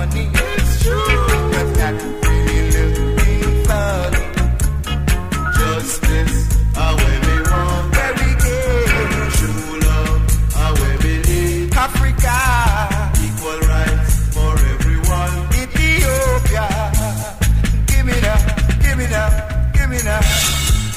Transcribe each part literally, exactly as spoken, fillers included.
money. It's true, but that really looking funny. Justice, how we want, where we get. True love, how we live. Africa, equal rights for everyone. Ethiopia, give me that, give me that, give me that.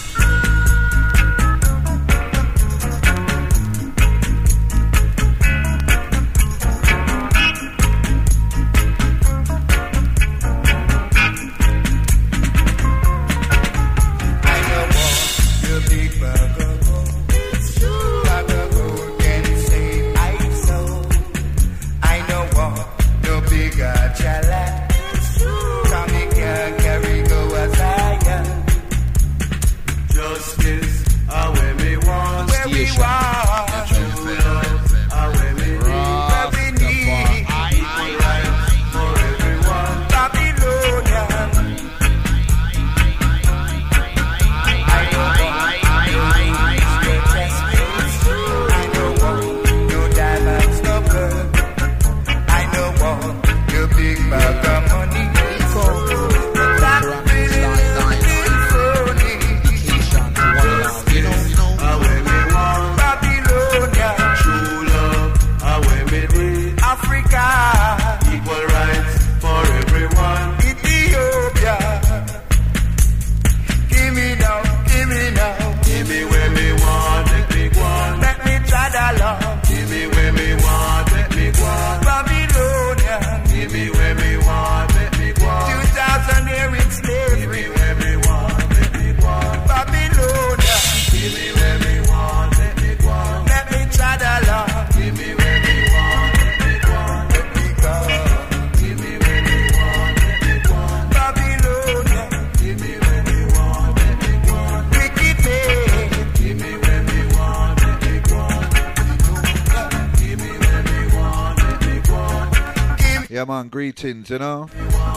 Yeah, man, greetings, you know.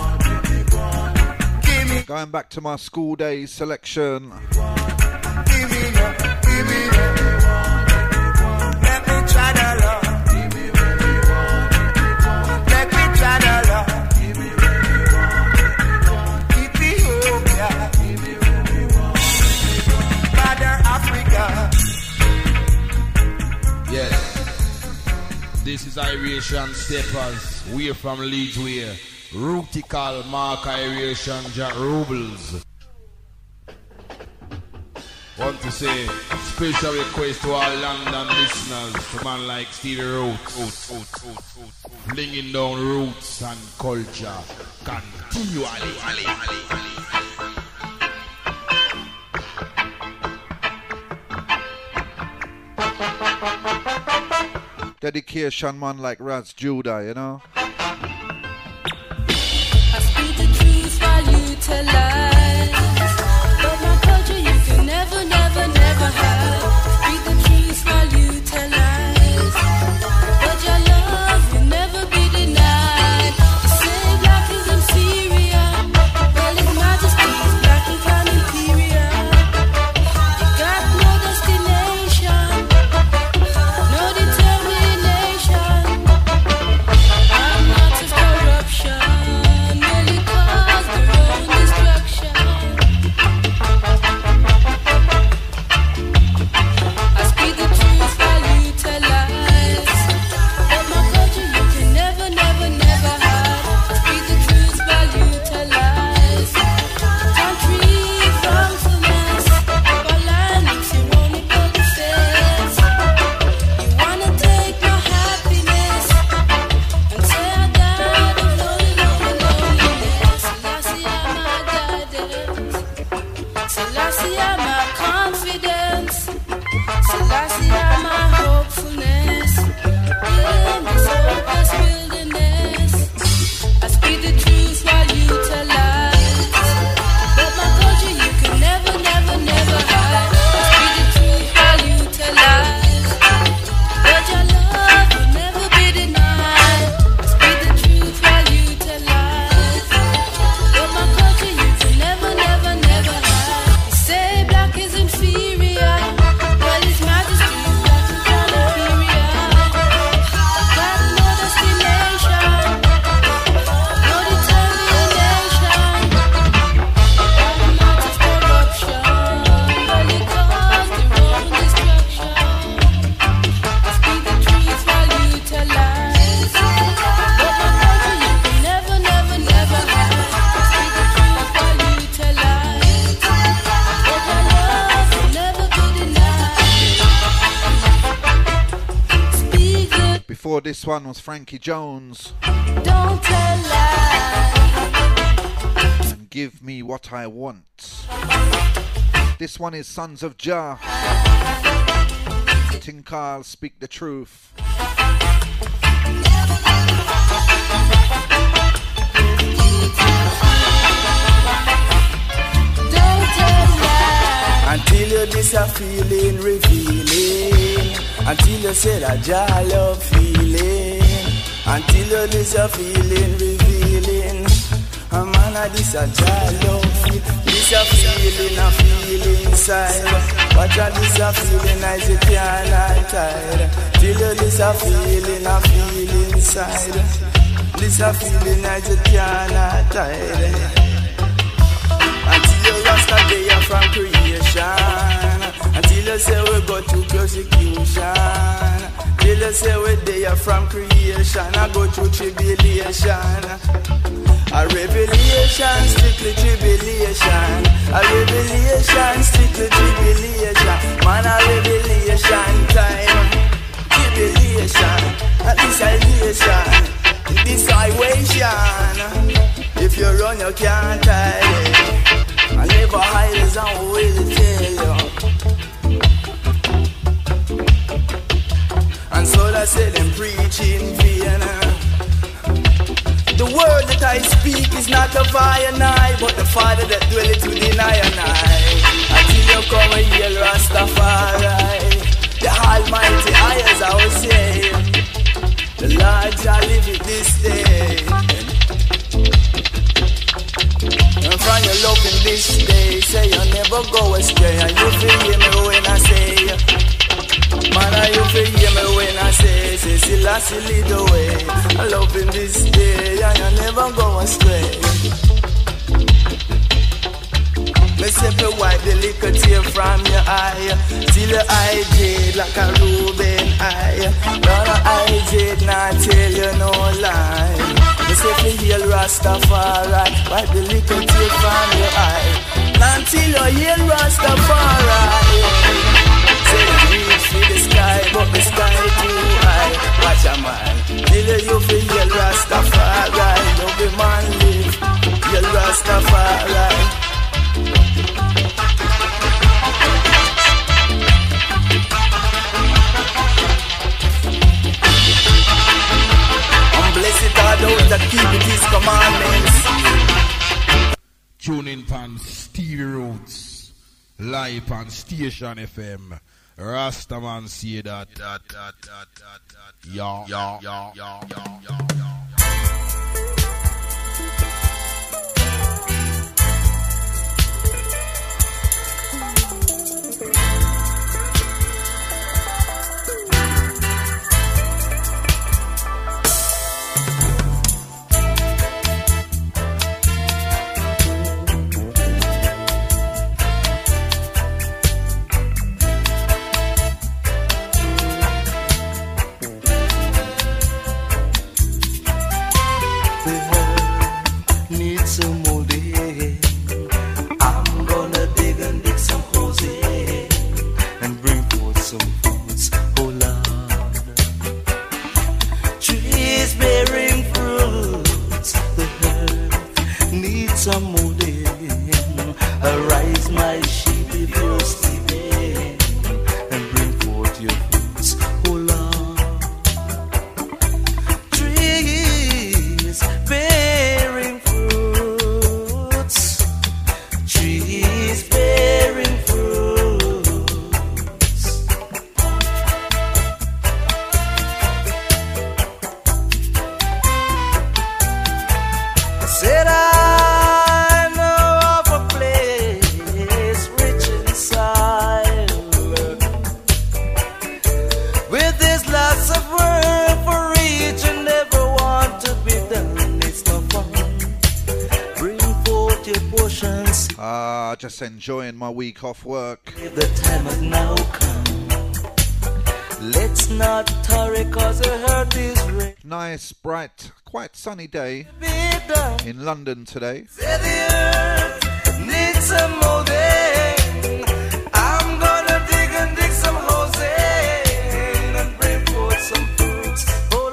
Going back to my school days selection. This is Irian Steppers. We're from Leeds, we're Rutical Mark Irian Jack Rubles. Want to say special request to all London listeners, to man like Stevie Roots, flinging down roots and culture continually. Dedication, man, like Raz Judah, you know. I speak the truth while you tell lies, but my culture you can never, never, never have. Speak the truth while you tell lies, but your love will never be denied. The same black is in Syria, well his majesty is black and crown imperial. You got no destination, no determination. I'm not a before this one was Frankie Jones. Don't tell lies. And Give Me What I Want. This one is Sons of Jah. Tinkal, Speak the Truth. Until you this a feeling revealing, until you say that Jah love feeling, until you this a feeling revealing, a man a this a Jah love feel, this a feeling a feeling inside. Watch out this a feeling as you can't hide. Till you this a feeling a feeling inside, this a feeling as you can't hide. Until you lost a day from creation, until you say we go to persecution, till you say we day from creation, I go through tribulation. A revelation, strictly tribulation. A revelation, strictly tribulation. Man, a revelation time. Tribulation, a desolation, disciwation. If you run, you can't hide it. I never hide as I will tell you. And so I said them preaching Vienna. The word that I speak is not of I and I, but the Father that dwelleth within I and I. Until you come and hear Rastafari, the Almighty I, as I was saying, the Lord shall live it this day. And from your love in this day, say you never go astray. And you feel hear me when I say, man, and you feel hear me when I say, say, see, last you lead the way. I love in this day, and you never go astray. Me say, me wipe the liquor tear from your eye, till your eye jade like a Reuben eye. Lord, eye jade not tell you no lie. Me say, me heal Rastafari, wipe the liquor tear from your eye, until you heal Rastafari. Say the reach for the sky, but the sky too high. Watch a man, till you feel heal Rastafari. Love the man live, heal Rastafari. Blessed are those that keep his commandments. Tune in pan Stevie Roots, live on Station F M. Rastaman say that, that, that, that, that, that. Yeah, yeah, yeah, yeah, yeah, yeah, yeah. Enjoying my week off work. The time has now come. Let's not tarry cause the hurt is real. Nice, bright, quite sunny day in London today. Say the earth needs some molding. I'm gonna dig and dig some holes in and bring forth some fruits. Oh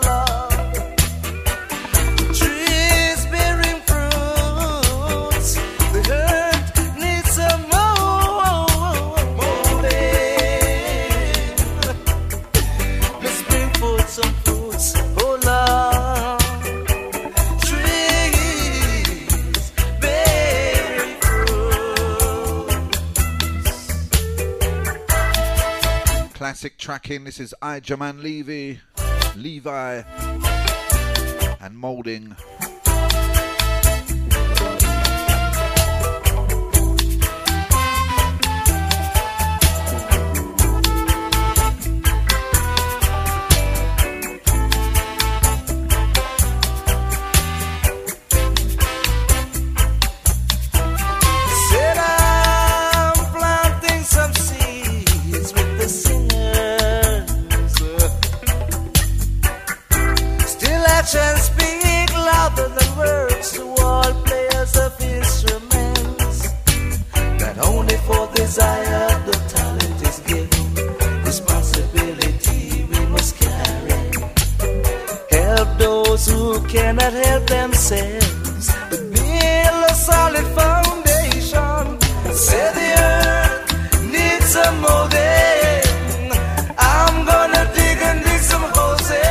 Classic tracking. This is I Jaman Levy, Levi, and Molding. Actions speak louder than words to all players of instruments. That only for desire the talent is given. Responsibility we must carry. Help those who cannot help themselves. But build a solid foundation. Say the earth needs some molding. I'm gonna dig and dig some holes in.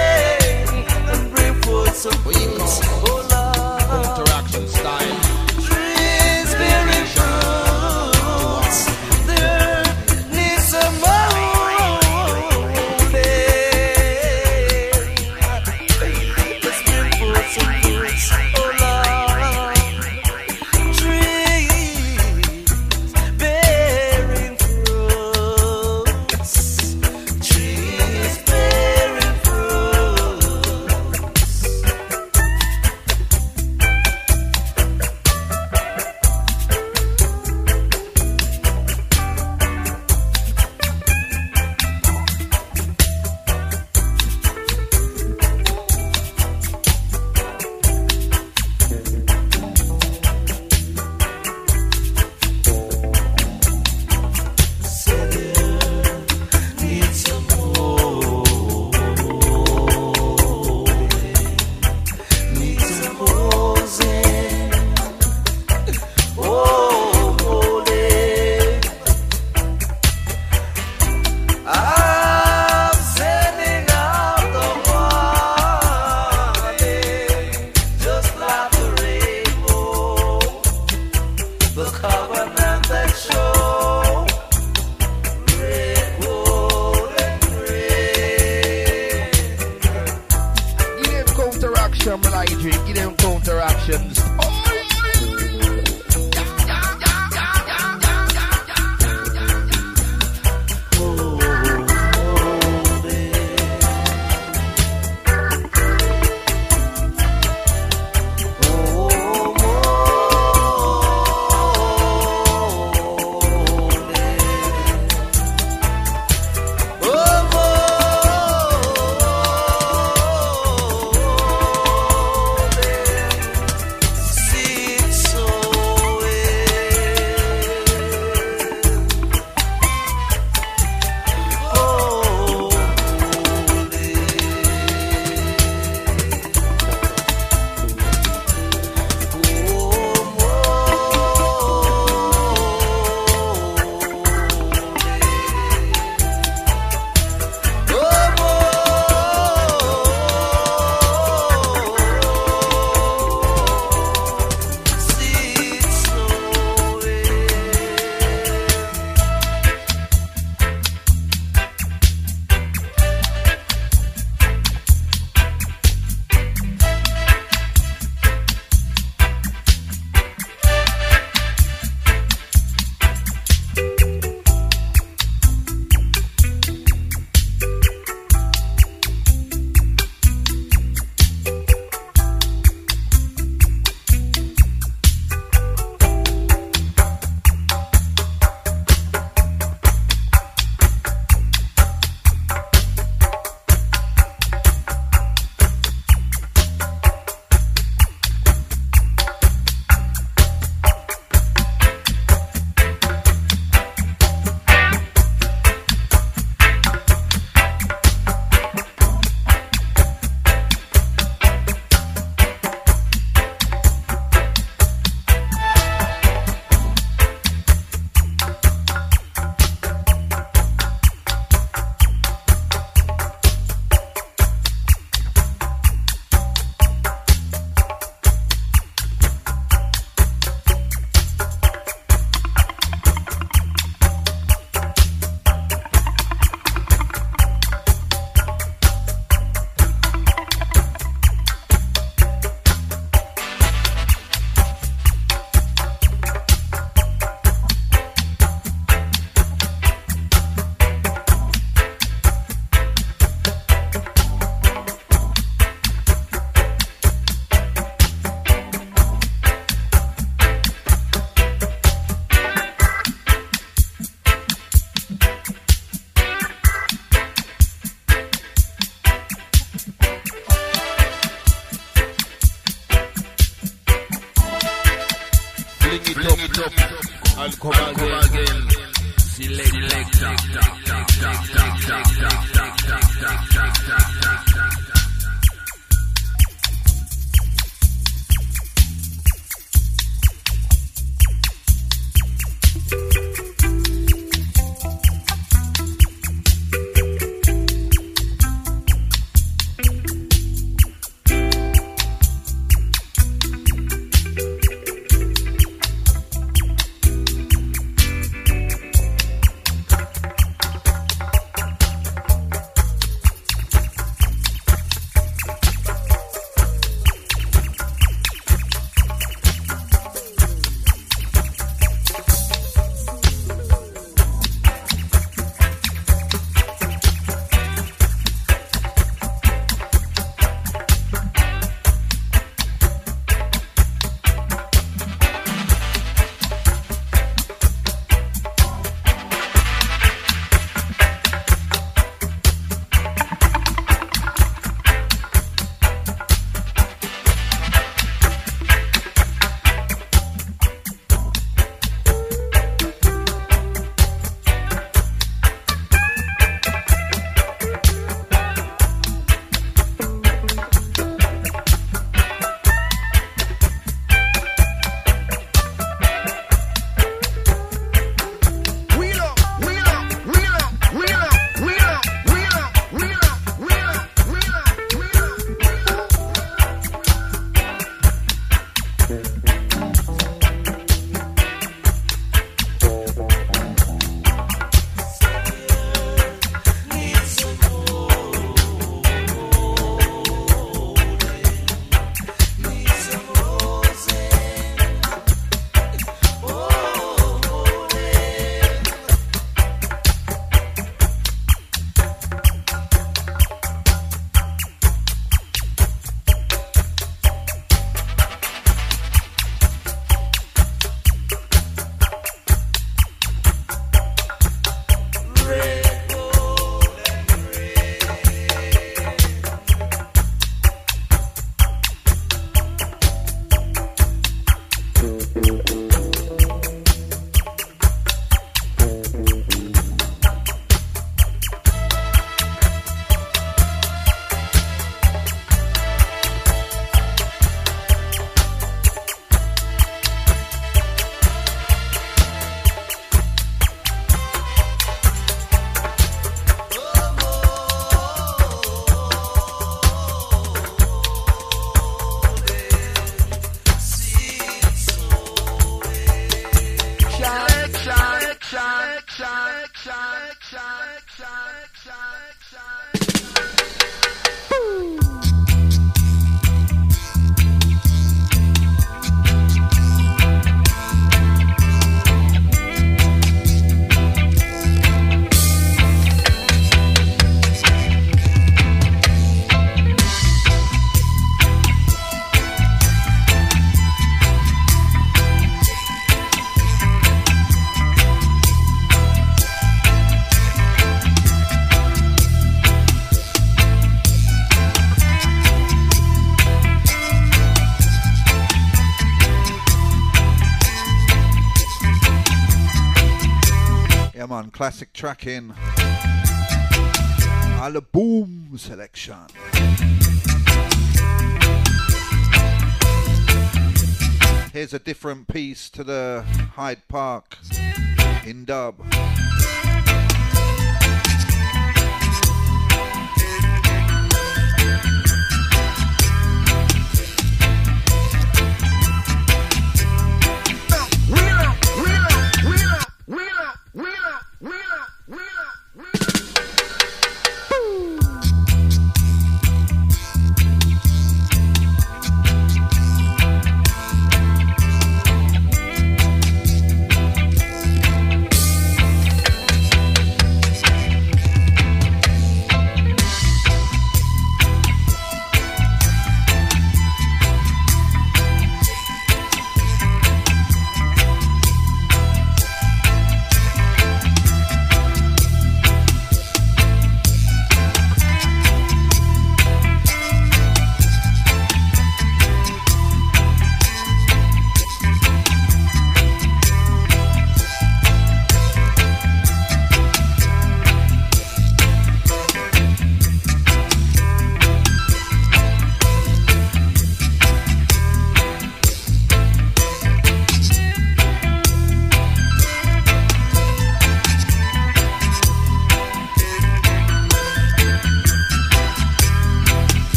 Some fruits, oh Lord. Interaction style. Trees bearing fruits. The earth needs some molding. Let's bring forth some fruits, oh Lord. Trees bearing fruits. Fling it up, it up, and come and come again. Select, select, Classic track in Alla Boom selection. Here's a different piece to the Hyde Park in dub.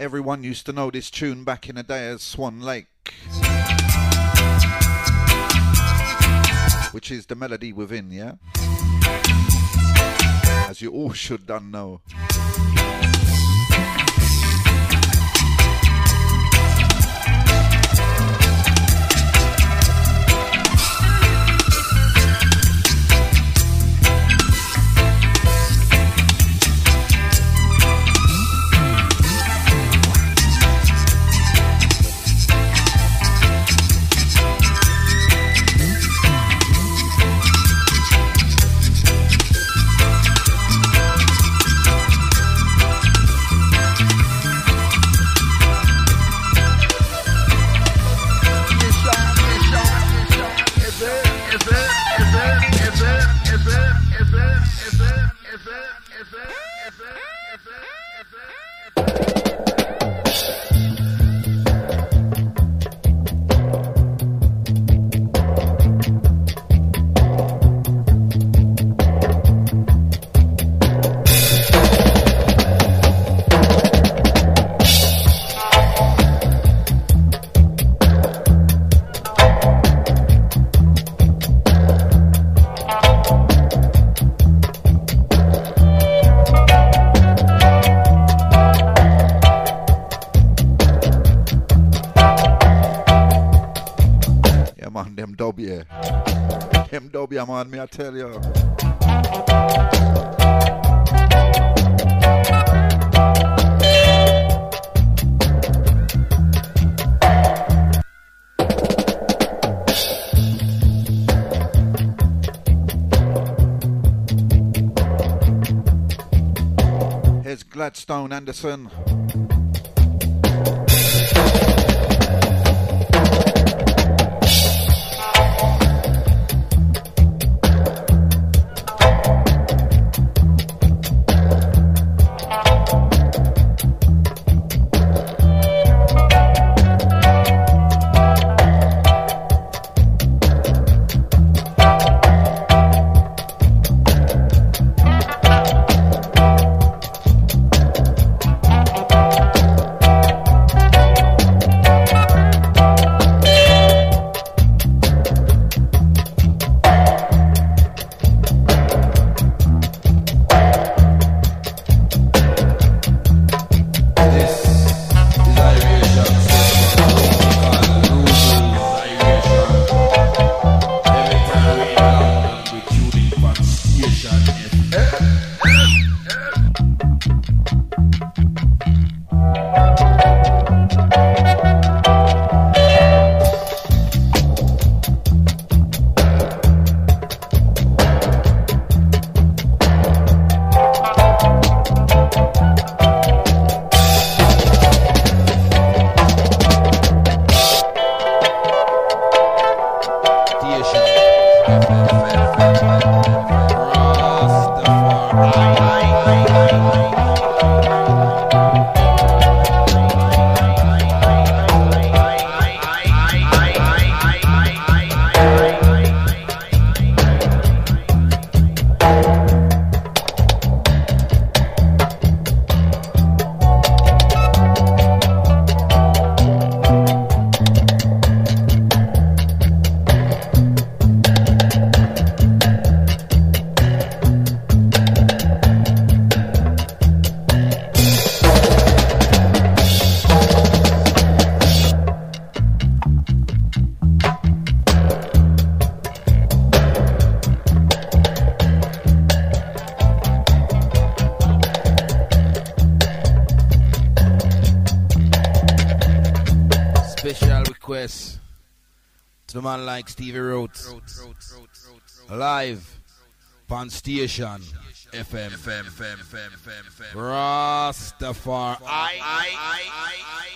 everyone used to know this tune back in the day as Swan Lake, which is the melody within, yeah? As you all should done know. Yeah, man, me I tell you. Here's Gladstone Anderson. To the man like Stevie Rhodes, live on station F M, F M, F M, F M, F M, F M, Rastafari. I, I, I, I,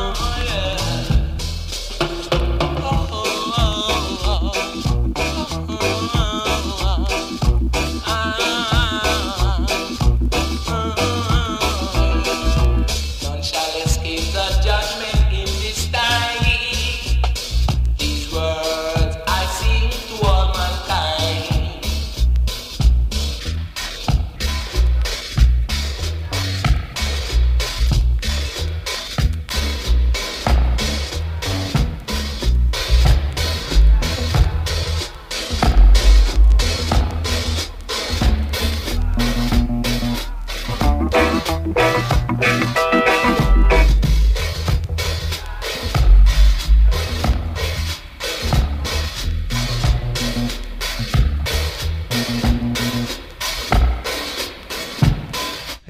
Oh,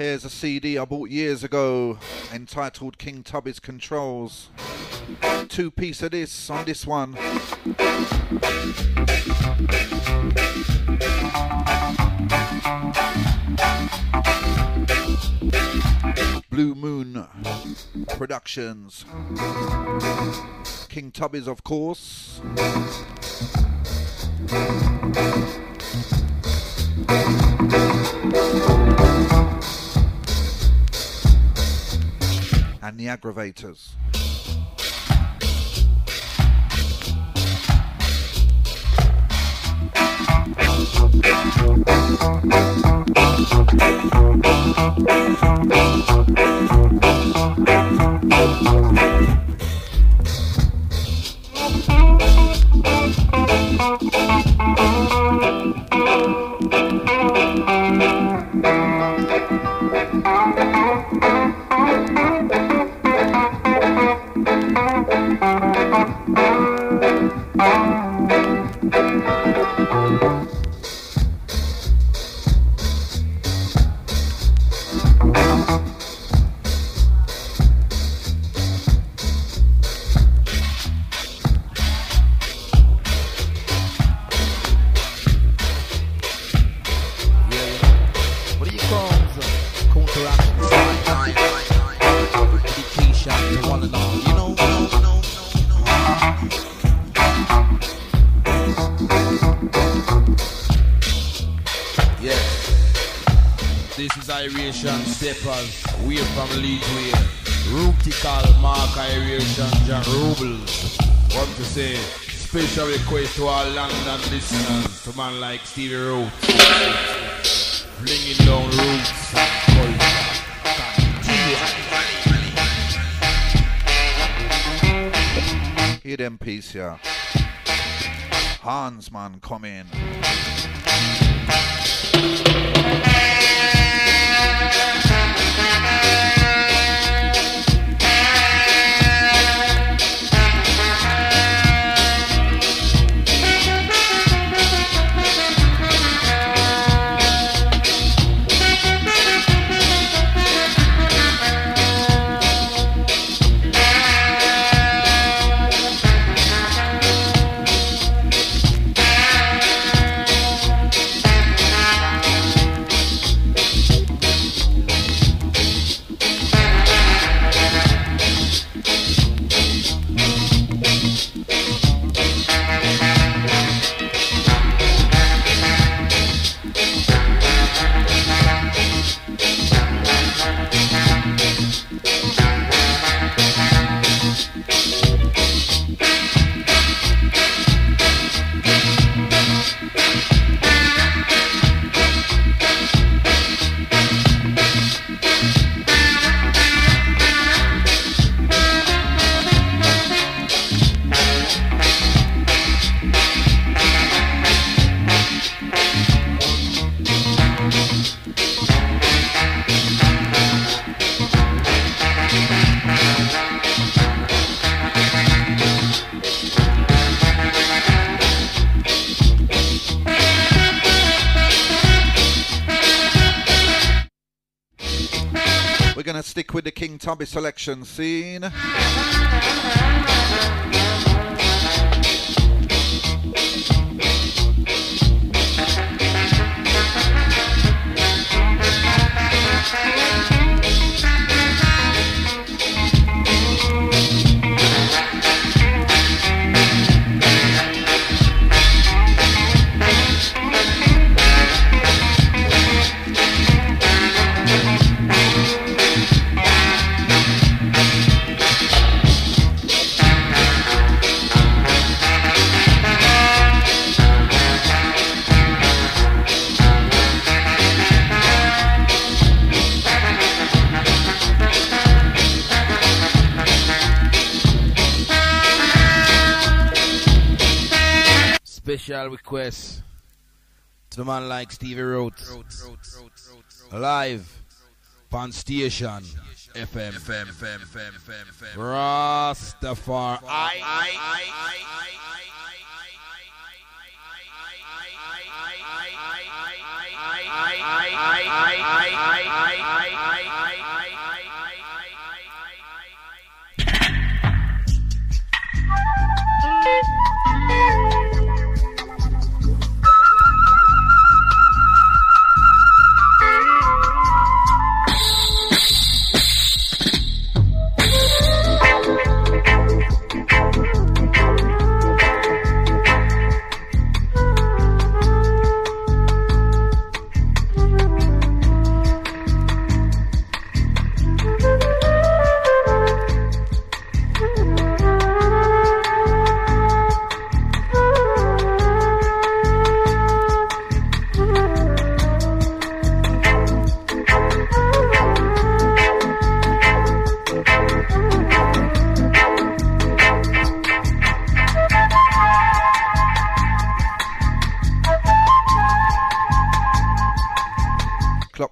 There's a C D I bought years ago entitled King Tubby's Controls. Two piece of this on this one. Blue Moon Productions. King Tubby's, of course. And the Aggravators. Steppers, way from Leadway, Rutical, Mark Aeration, John Rubles. What to say? Special request to our London listeners, to man like Stevie Roots, flinging down roots and culture. Hear them piece here. Hans man, come in. Stick with the King Tubby selection scene. Special request to the man like Stevie Roots, live on station F M Rastafari.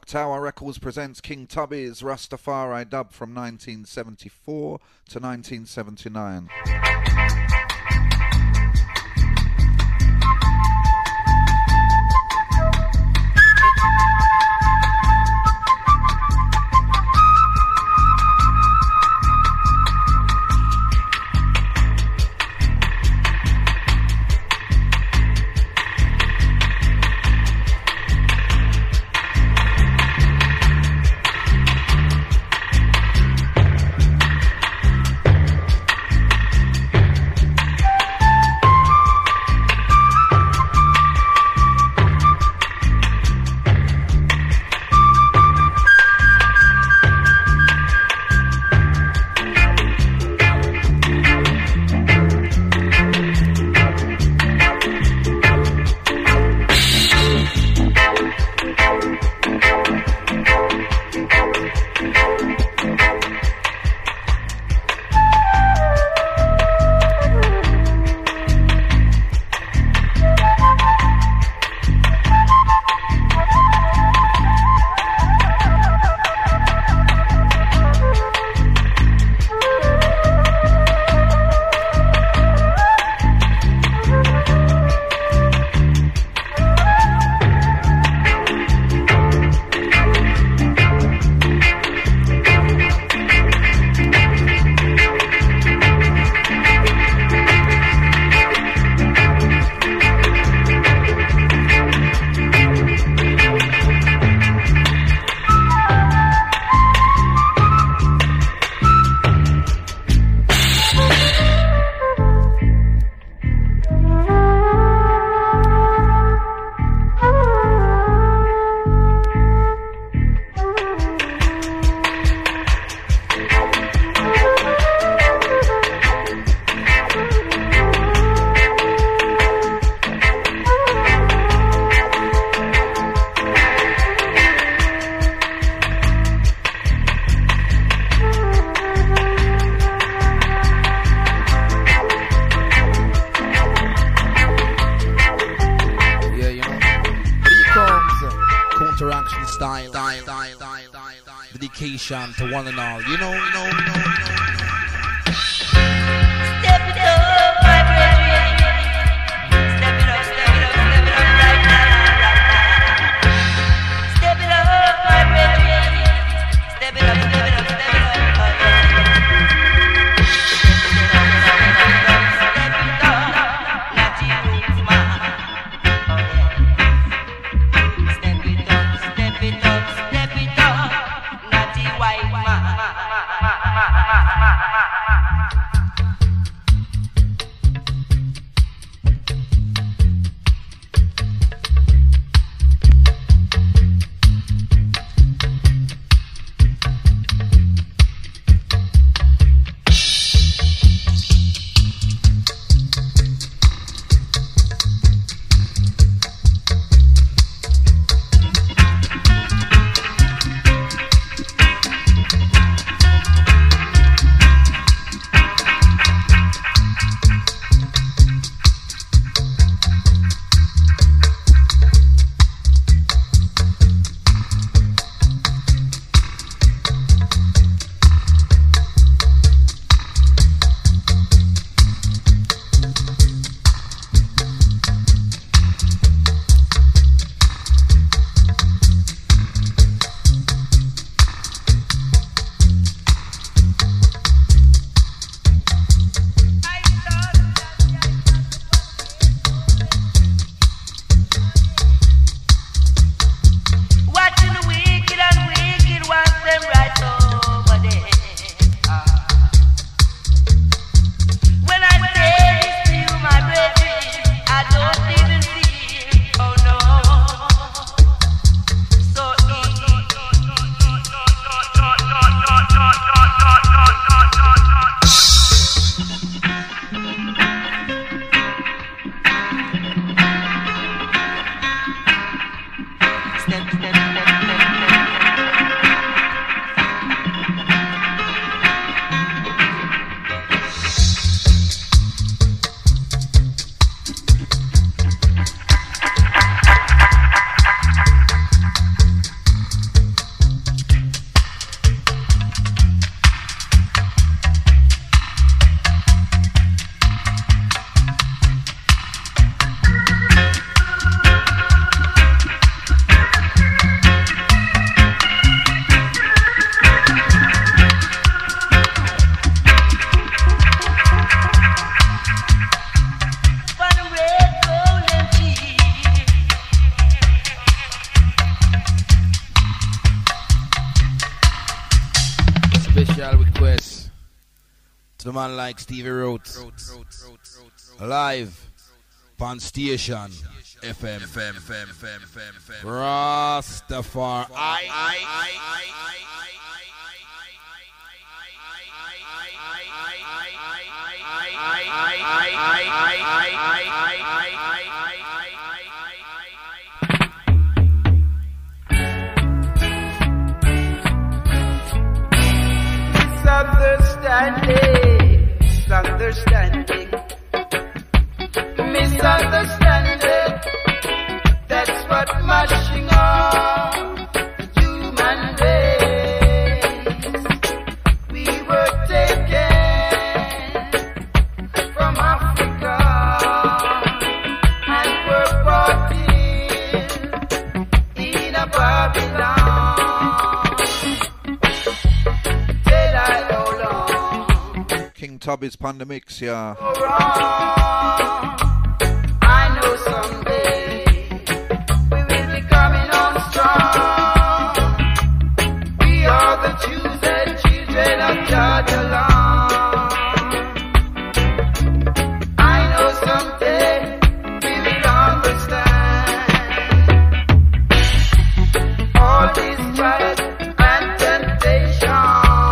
Tower Records presents King Tubby's Rastafari dub from nineteen seventy-four to nineteen seventy-nine. Dedication to one and all, you know, you know, you know, you know. Step it up, my brethren. Step it up, step it up, step it up right now, right now. Step it up, my brethren. Step it up, step it up, step it up. Step it up, not you, man. Step it up, step it up, step it up. White man. To the man like Stevie Rhodes. Live. Pan Station. F M. F M. F M. F M. F M. F M. Rastafari. I, I, I, I, Misunderstanding, misunderstanding, misunderstanding. That's what mashing up the human race. We were taken from Africa and were brought in in a Babylon. King Tubby's Pandemix, yeah. I know someday we will be coming on strong. We are the chosen children of Jah. I know someday we will understand all these trials and temptations.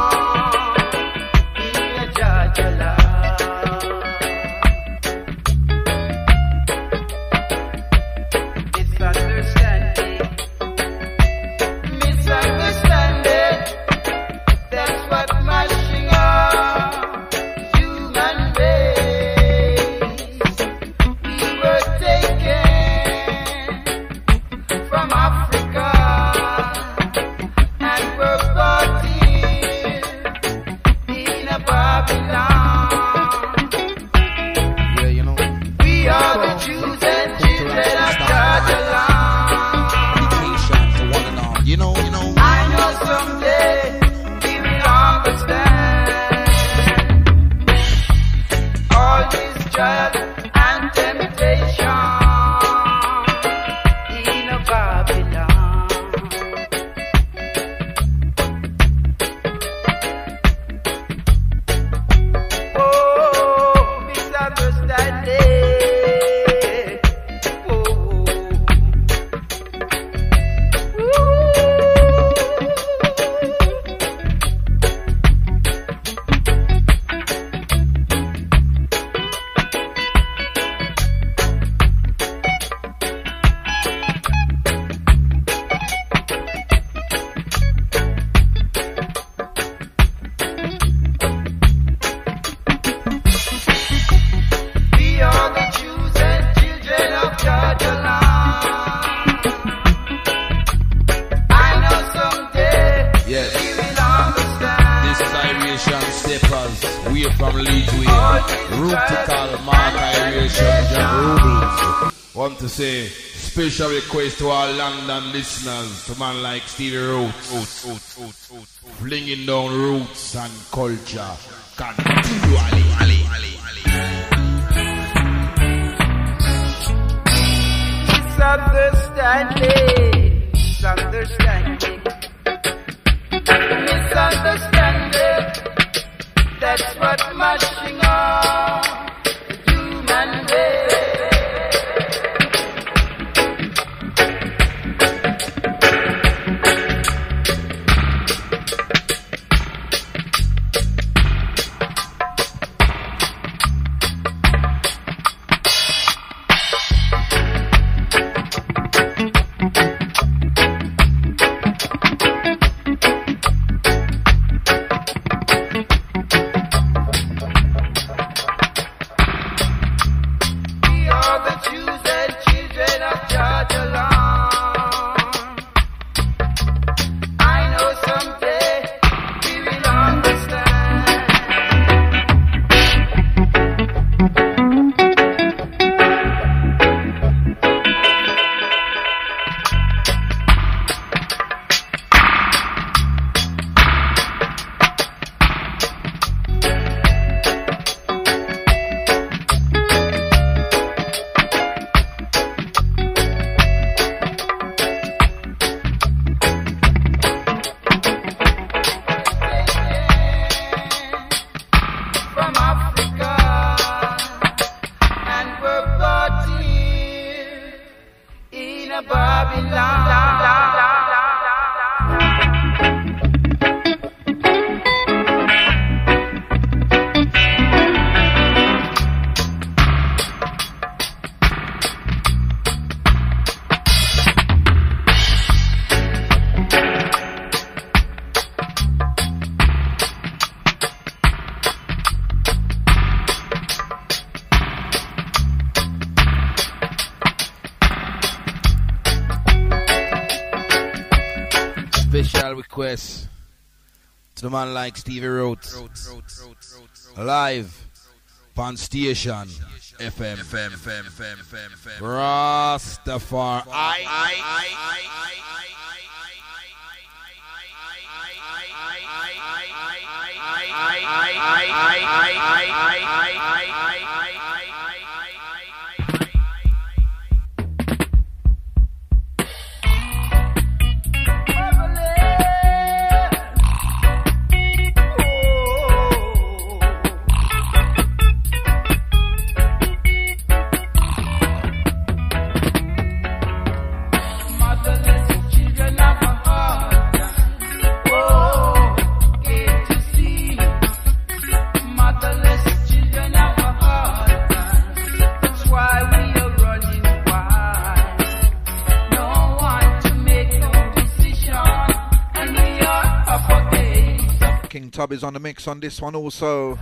Special request to our London listeners, to man like Stevie Rhodes, flinging down roots and culture continually. Misunderstanding, misunderstanding, misunderstanding. That's what mashing up the human race. Request to the man like Stevie Rhodes, live on station F M, F M, F M, F M, F M, F M. Rastafari. I, I, I, I, Tub is on the mix on this one also.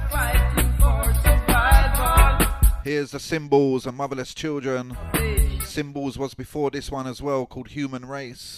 Here's the Symbols and Motherless Children. Symbols was before this one as well, called Human Race.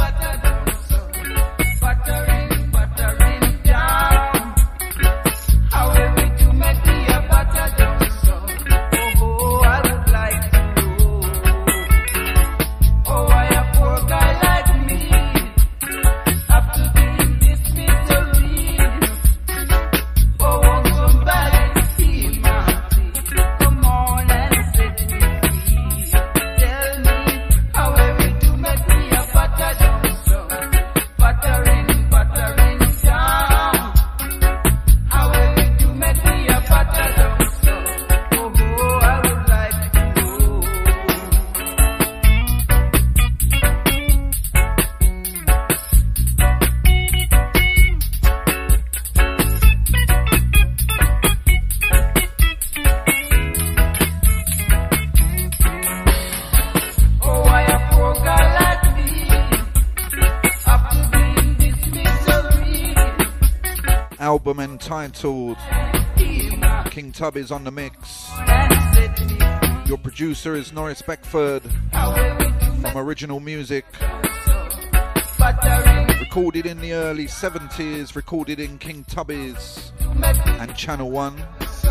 Album entitled King Tub is on the mix. Your producer is Norris Beckford from Original Music. Recorded in the early seventies, recorded in King Tubby's and Channel One.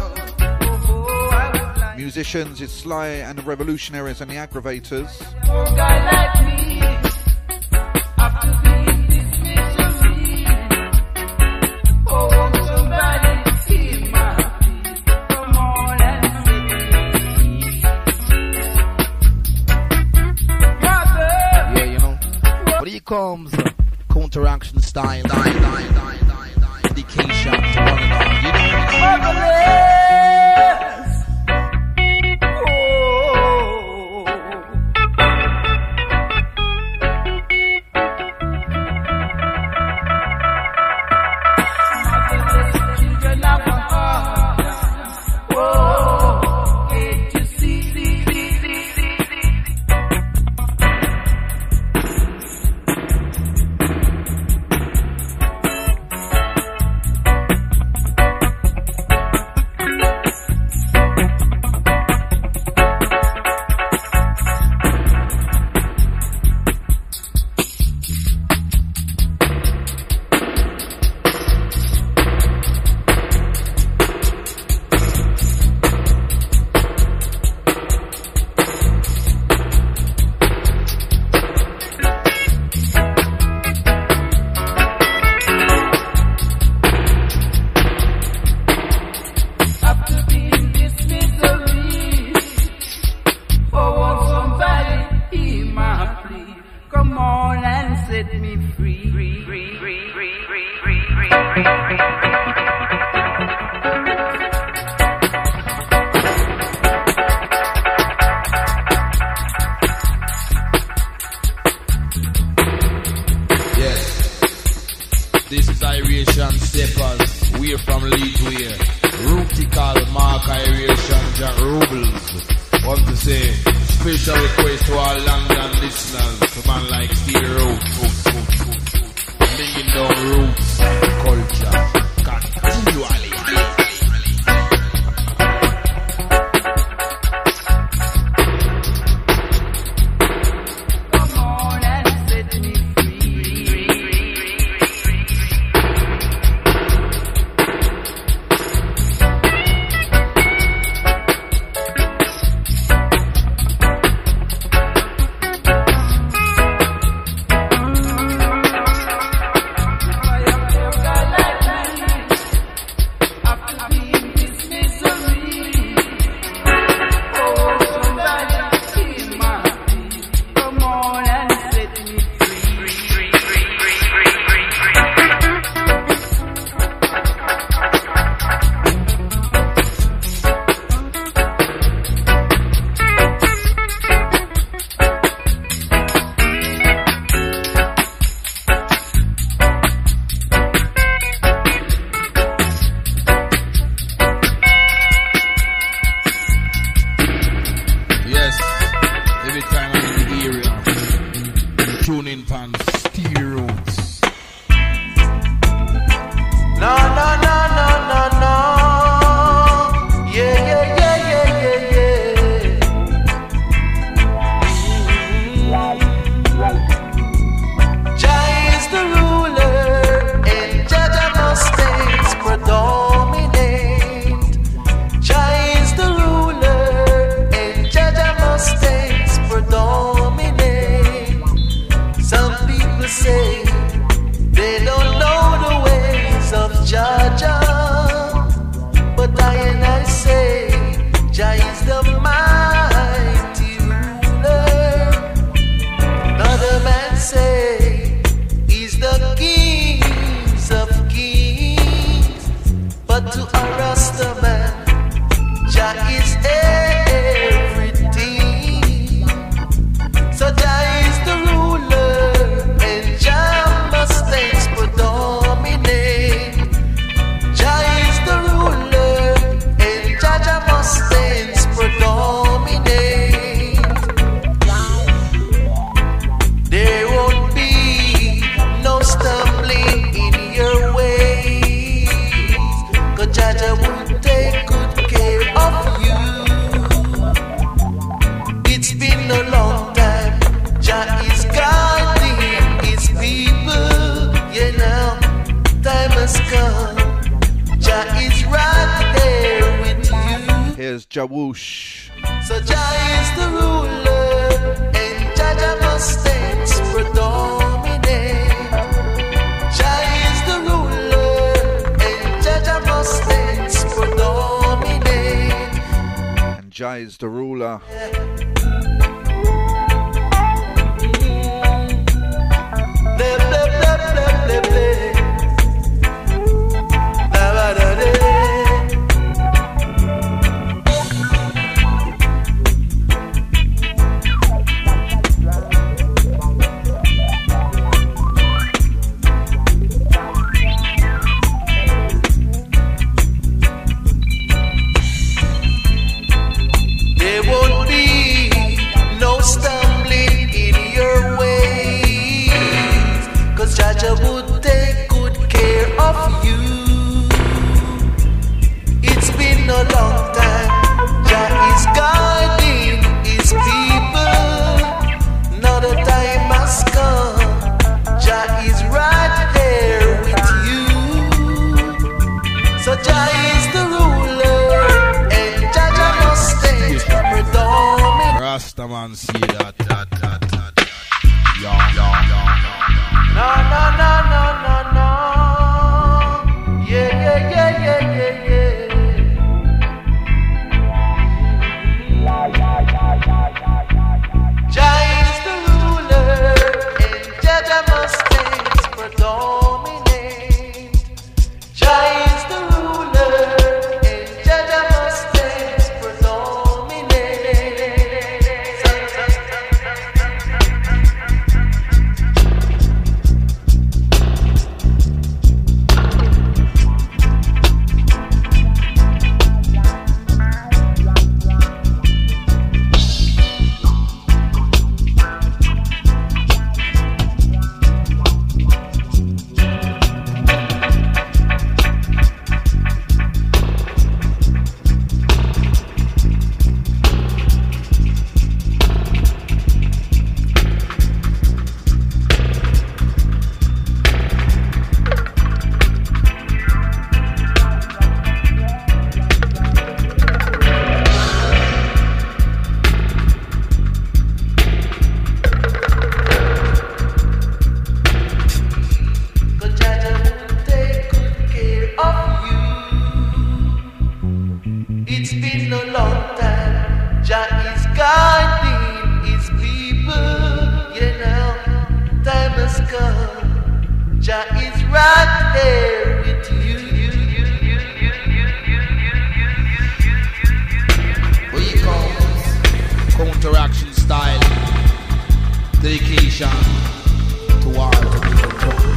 Musicians is Sly and the Revolutionaries and the Aggravators. Comes uh, counteraction style, die, die, die, die, die, dedication to one another, you know, you know. aeration steppers, we're from Leadway. Rutical mark aeration Jack Rubles. Want to say special request to our London listeners, to man like Steve Roots, linking down roots and culture continually. Jawoosh. So Jah is the ruler, and Jah must stand predominate. Jah is the ruler, and Jah must stand predominate. And Jah is the ruler. Blah, blah, blah, blah, blah, blah. Da, da, da, da. Man, see that, that, that, that. Yeah, yeah, yeah. No, no, no, no, no, no. Yeah, yeah, yeah, yeah, yeah, yeah. Jah is the ruler, and Jah must stand predominate. Jah is the ruler, and Jah must stand predominate. style. Dedication to all to people talking.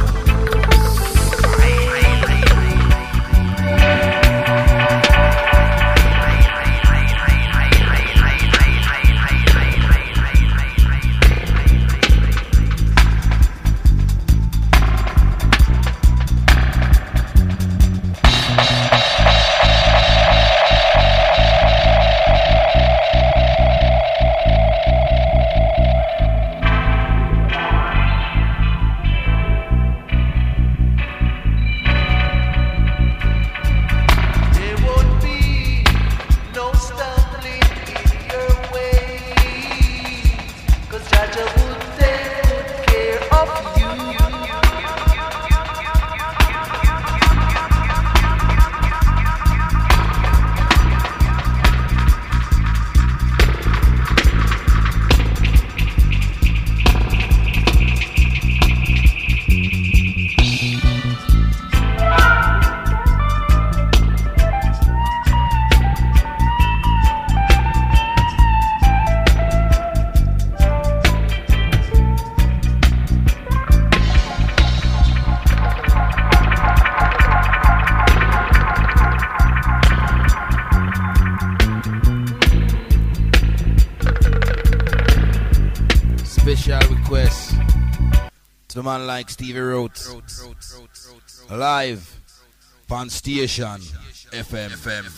The man like Stevie Rhodes, live on station F M,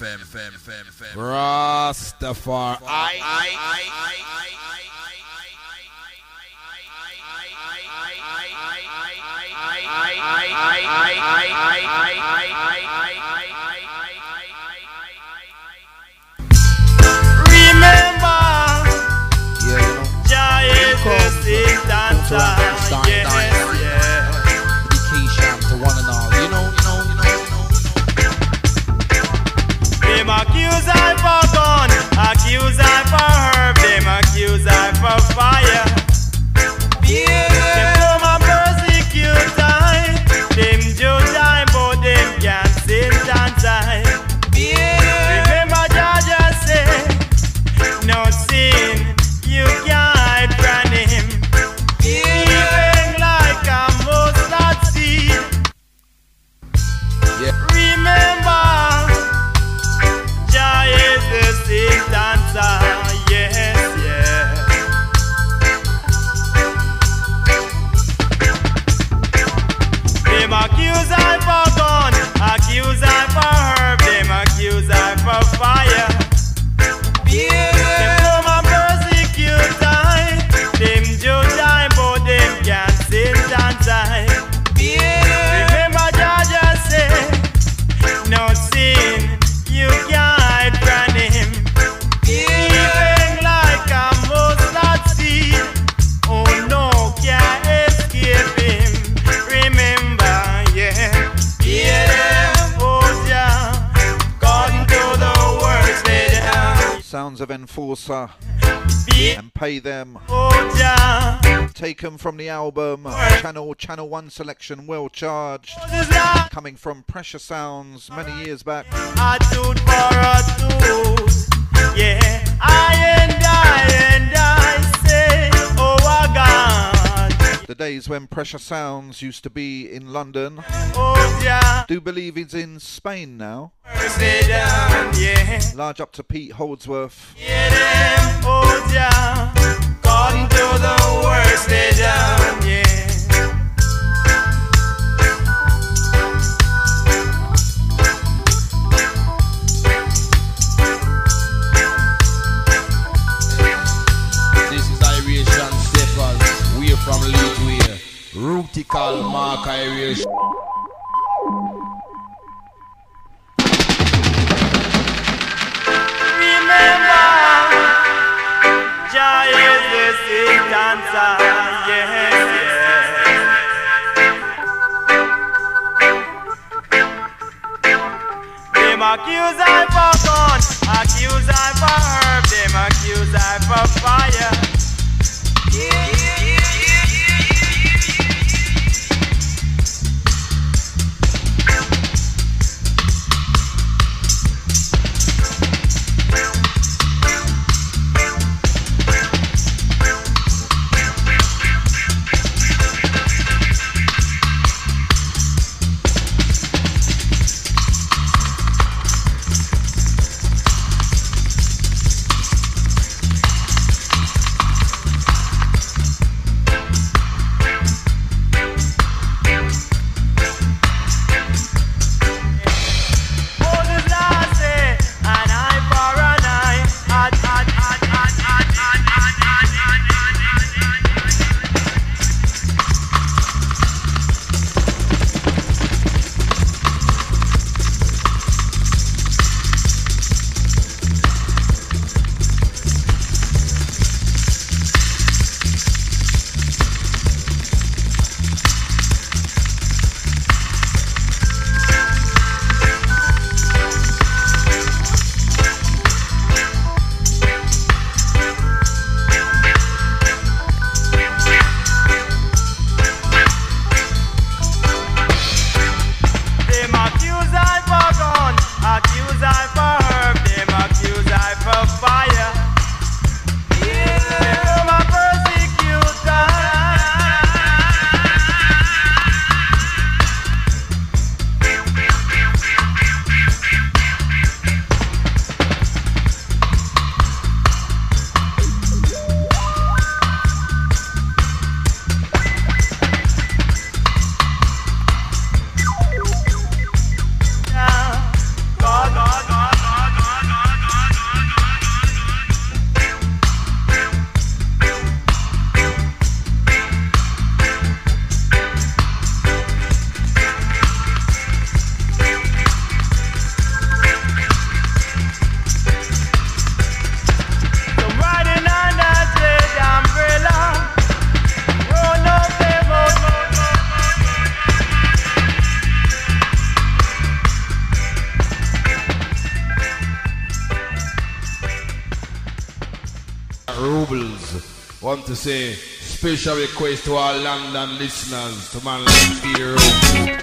Rastafari. Remember, Jah is the sixth dancer. Accuse I for gun, accuse I for herb, them accuse I for fire. Yeah. Them come and persecute I, them judge I, but them can't sentence I. Yeah. Remember Jah say, no sin, you can't hide from him. Yeah. Even like a mustard seed. Yeah. Remember, dancer, yes, yes. Them accuse I for gun, accuse I for herb, them accuse I for fire. Yeah. Them come and persecute I, them judge I, but them can't sentence I. Yeah. Remember Jah say, no sin, you can't hide from him. Even like a mustard seed, oh no, can't escape him. Remember, yeah, yeah, oh Jah, according to the words laid down. Sounds of Enforcer Be and Pay Them. Oh Jah, Taken from the album Channel Channel One Selection, Well Charged. Coming from Pressure Sounds many years back. a tooth for a tooth. Yeah, I and I and I say, oh God. The days when Pressure Sounds used to be in London. Oh Jah, Do believe he's in Spain now. stay down, yeah. Large up to Pete Holdsworth. Yeah, them, oh Jah, according to the words they done, yeah. This is Irish Steppers, we are from Leadway, Rutical Mark Irish. Remember, Jah is the sixth dancer, yes, yes. Them accuse I for gun, accuse I for herb, them accuse I for fire. Yeah, yeah, yeah, tunes. Want to say special request to all London listeners, to man like Stevie Rhodes.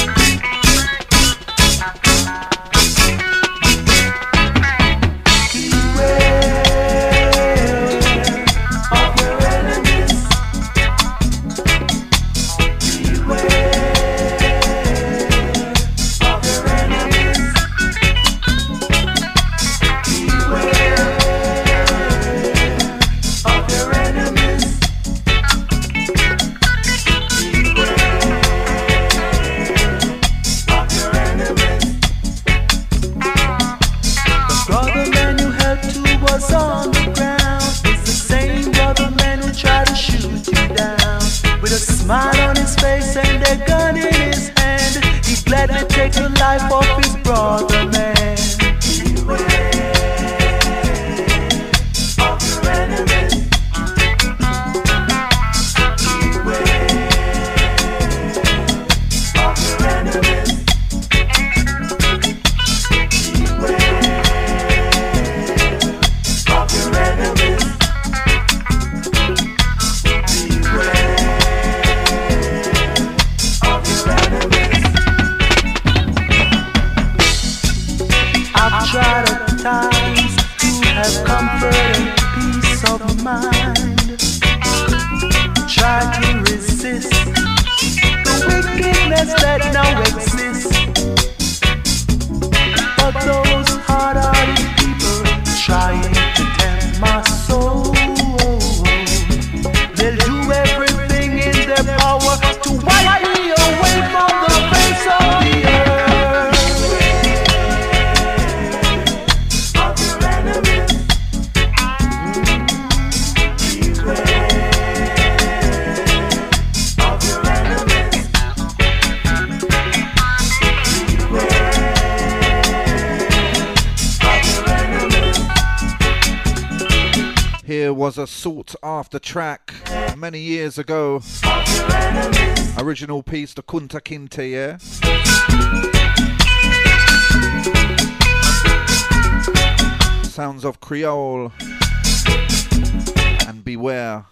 Was a sought after track many years ago. Original piece, the Kunta Kinte, yeah? Sounds of Creole and Beware.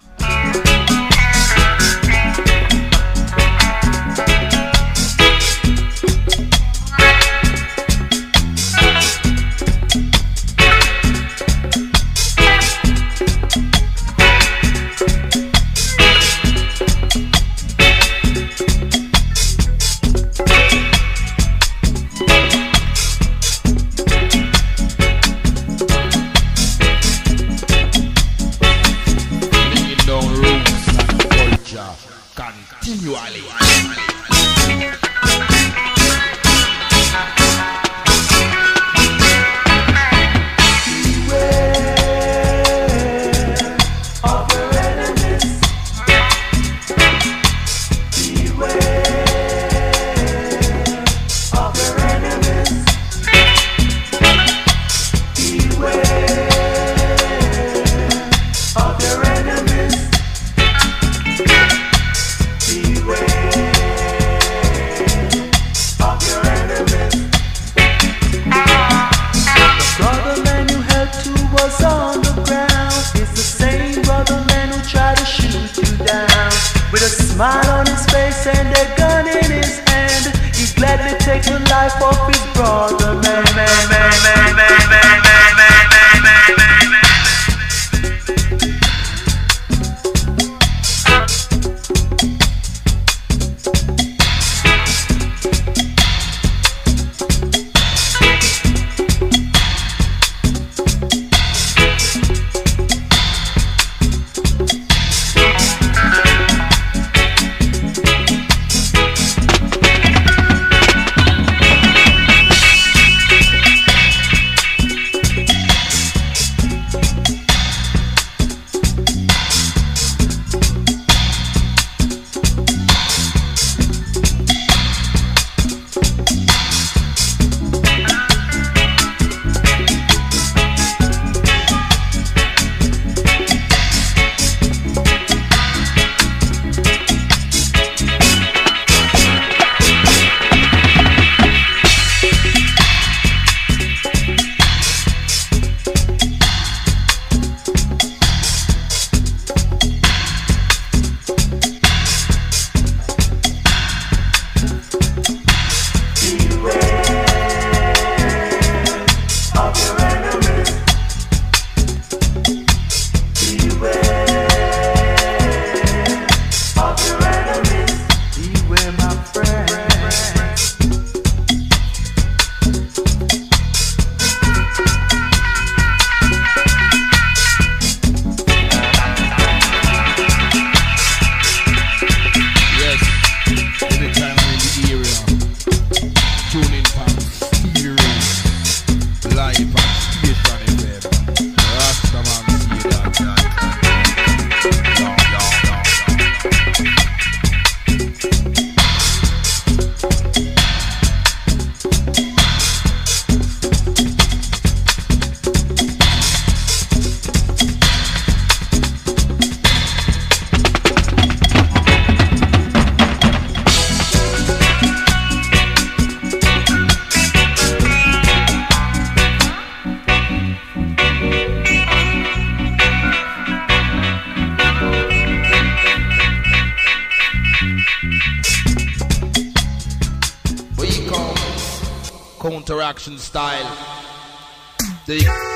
counteraction style. The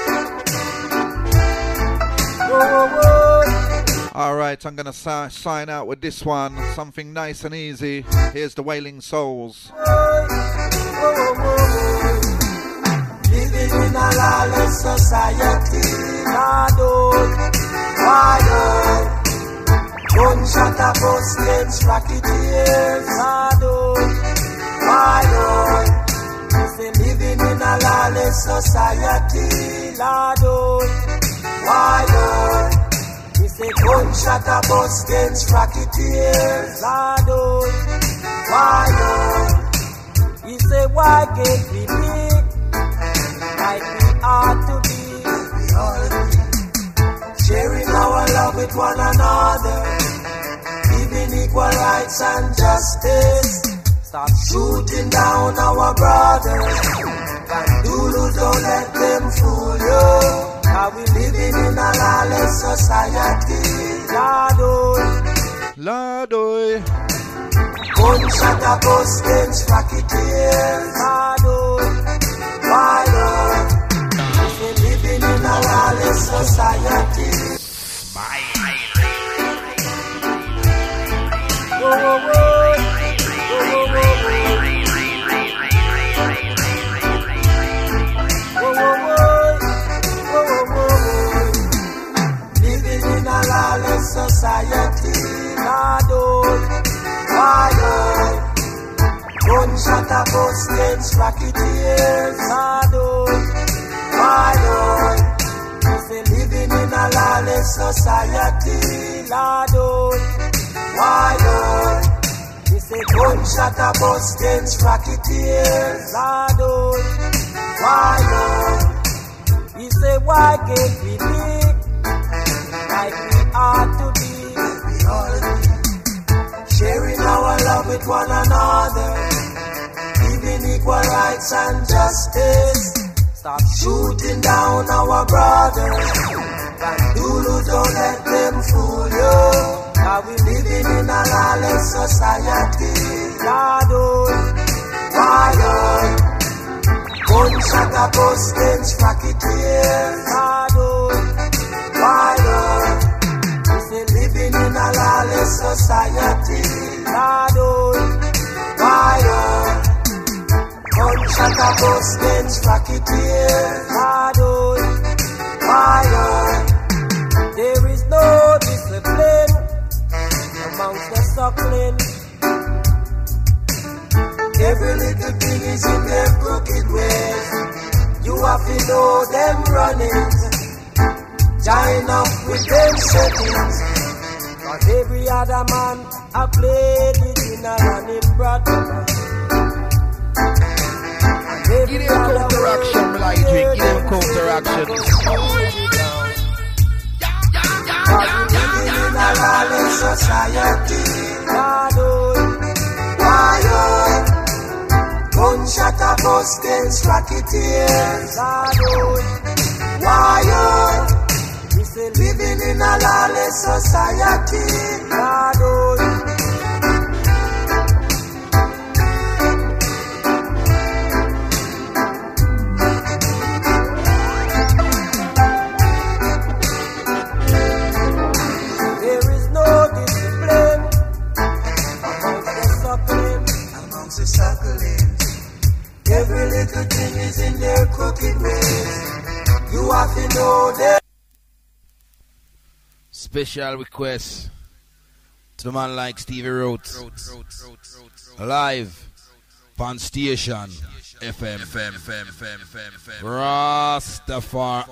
Alright, I'm gonna si- sign out with this one. Something nice and easy. Here's the Wailing Souls. Living in a lawless society, Lord, why not? Gunshot a bus against racketeers, Lord, why not? Say living in a lawless society, Lord, why not? Say gunshot a bus against racketeers, Lord, why not? He say why can't we be like we ought to be? We ought to be sharing our love with one another, giving equal rights and justice. Stop shooting down our brothers. Candulu, don't let them fool you. Are we living in a lawless society? Lord, Lord, gunshot a bus against racketeers, Lord, why not? We're living in a lawless society. Whoa, whoa, whoa. Whoa, whoa, whoa, whoa. Whoa, whoa, whoa. Whoa, whoa, whoa. Living in a lawless society, Lord, why not? Gunshot a bus against racketeers, Lord, why not? Say living in a lawless society, Lord, why not? We say gunshot a bus against racketeers, Lord, why not? We say why can't we be like we ought to be? We ought to be sharing our love with one another, giving equal rights and justice. Stop shooting down our brothers. Candulu, don't let them fool you. Are we living in a lawless society? Lord, why not? Gunshot a bus against racketeers, Lord, why not? We say living in a lawless society, Lord, why not? Gunshot a bus against racketeers, Lord, why not? There is no discipline amongst the suckling. Every little thing is in their crooked ways. You have to know them running, join up with them settings. Cause every other man I played it in a running brother. Give them counteraction, like drink, give them counteraction. Living in a lawless society, Lord, why not? Gunshot a bus against racketeers, Lord, why not? We say living in a lawless society, Lord. There is no discipline amongst the suckling, amongst the suckling. Every little thing is in their crooked ways. You have to know that. Special request to the man like Stevie Rhodes. Live on station F M Rastafari.